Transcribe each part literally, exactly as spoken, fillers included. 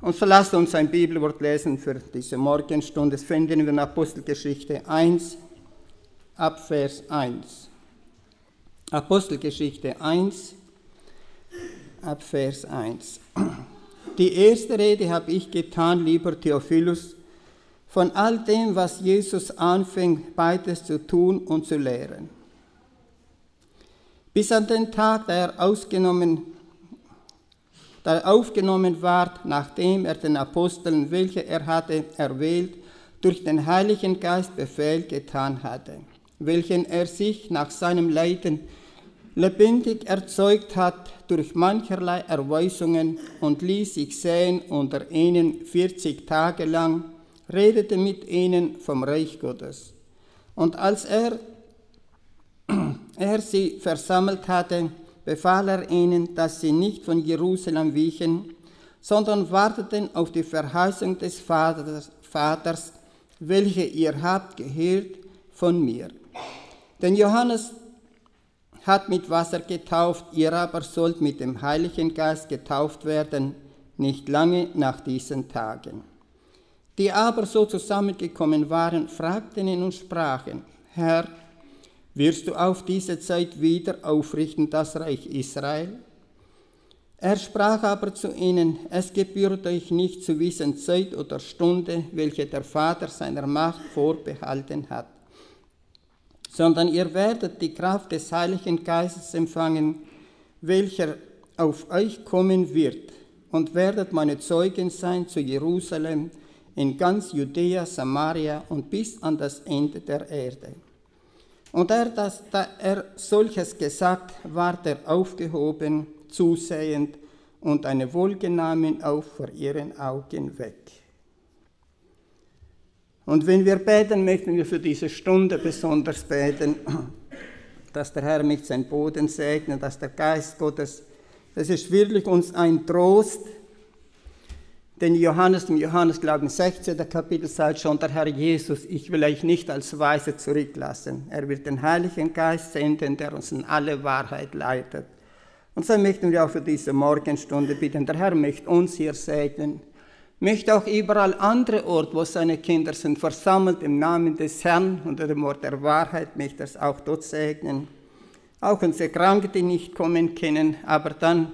Und so lasst uns ein Bibelwort lesen für diese Morgenstunde. Das finden wir in Apostelgeschichte eins, ab Vers eins. Apostelgeschichte eins, ab Vers eins. Die erste Rede habe ich getan, lieber Theophilus, von all dem, was Jesus anfing, beides zu tun und zu lehren. Bis an den Tag, da er, ausgenommen, da er aufgenommen ward, nachdem er den Aposteln, welche er hatte erwählt, durch den Heiligen Geist Befehl getan hatte, welchen er sich nach seinem Leiden lebendig erzeugt hat durch mancherlei Erweisungen und ließ sich sehen unter ihnen vierzig Tage lang, redete mit ihnen vom Reich Gottes. Und als er, er sie versammelt hatte, befahl er ihnen, dass sie nicht von Jerusalem wichen, sondern warteten auf die Verheißung des Vaters, Vaters, welche ihr habt gehört von mir. Denn Johannes hat mit Wasser getauft, ihr aber sollt mit dem Heiligen Geist getauft werden, nicht lange nach diesen Tagen. Die aber so zusammengekommen waren, fragten ihn und sprachen, Herr, wirst du auf diese Zeit wieder aufrichten das Reich Israel? Er sprach aber zu ihnen, es gebührt euch nicht zu wissen Zeit oder Stunde, welche der Vater seiner Macht vorbehalten hat, sondern ihr werdet die Kraft des Heiligen Geistes empfangen, welcher auf euch kommen wird, und werdet meine Zeugen sein zu Jerusalem, in ganz Judäa, Samaria und bis an das Ende der Erde. Und er, dass, da er solches gesagt, ward er aufgehoben, zusehend, und eine Wolke nahm ihn auf vor ihren Augen weg. Und wenn wir beten, möchten wir für diese Stunde besonders beten, dass der Herr mich seinen Boden segne, dass der Geist Gottes, das ist wirklich uns ein Trost, denn Johannes, im Johannes, glaube ich, sechzehnten Kapitel sagt schon der Herr Jesus, ich will euch nicht als Weise zurücklassen. Er wird den Heiligen Geist senden, der uns in alle Wahrheit leitet. Und so möchten wir auch für diese Morgenstunde bitten, der Herr möchte uns hier segnen, möchte auch überall andere Orte, wo seine Kinder sind, versammelt im Namen des Herrn unter dem Wort der Wahrheit, möchte er es auch dort segnen. Auch unsere Kranken, die nicht kommen können, aber dann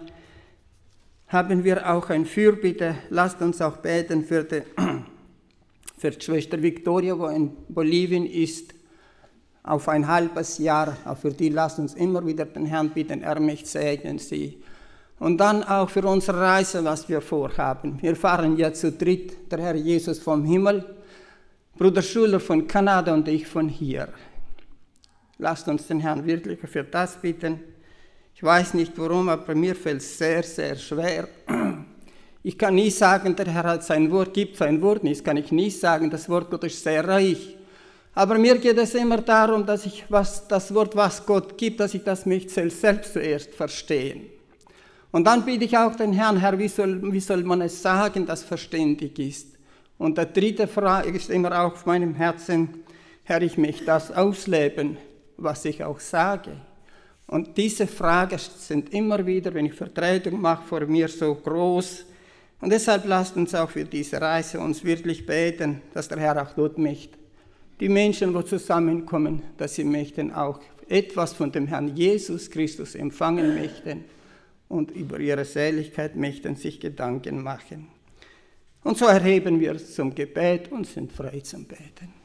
haben wir auch ein Fürbitte. Lasst uns auch beten für die, für die Schwester Victoria, die in Bolivien ist, auf ein halbes Jahr. Auch für die lasst uns immer wieder den Herrn bitten, er möchte segnen sie. Und dann auch für unsere Reise, was wir vorhaben. Wir fahren ja zu dritt, der Herr Jesus vom Himmel, Bruder Schuler von Kanada und ich von hier. Lasst uns den Herrn wirklich für das bitten. Ich weiß nicht warum, aber mir fällt es sehr, sehr schwer. Ich kann nie sagen, der Herr hat sein Wort, gibt sein Wort nicht. Das kann ich nie sagen, das Wort Gottes ist sehr reich. Aber mir geht es immer darum, dass ich was, das Wort, was Gott gibt, dass ich das möchte selbst zuerst verstehen. Und dann bitte ich auch den Herrn, Herr, wie soll, wie soll man es sagen, das verständig ist? Und die dritte Frage ist immer auch auf meinem Herzen, Herr, ich möchte das ausleben, was ich auch sage. Und diese Fragen sind immer wieder, wenn ich Vertretung mache, vor mir so groß. Und deshalb lasst uns auch für diese Reise uns wirklich beten, dass der Herr auch dort möchte. Die Menschen, die zusammenkommen, dass sie möchten auch etwas von dem Herrn Jesus Christus empfangen möchten und über ihre Seligkeit möchten sich Gedanken machen. Und so erheben wir zum Gebet und sind frei zum Beten.